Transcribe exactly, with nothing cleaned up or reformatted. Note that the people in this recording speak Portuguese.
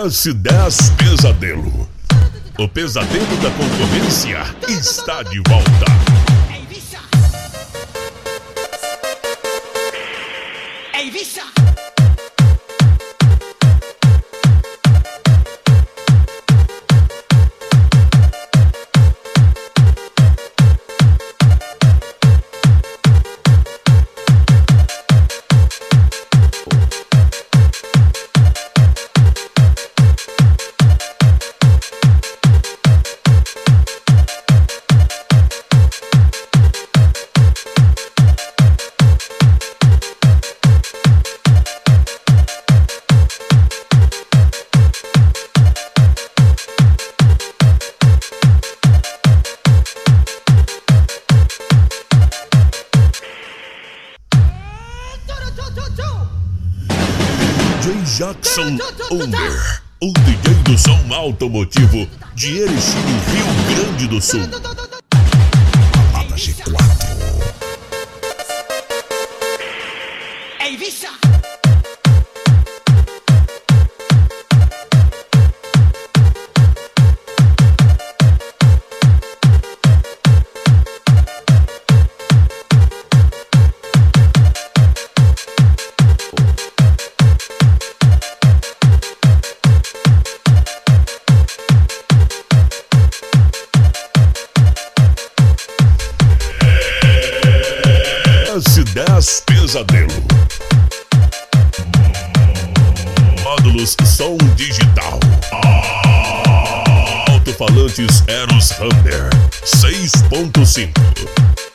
S dez Pesadelo. O pesadelo da concorrência está de volta. Ei, bicha! D J Jackson Unger, o D J do som automotivo de Erechim, Rio Grande do Sul. Balada G quatro. Ei, bicha! S dez Pesadelo. Módulos som digital. Alto-falantes Eros Hammer seis ponto cinco.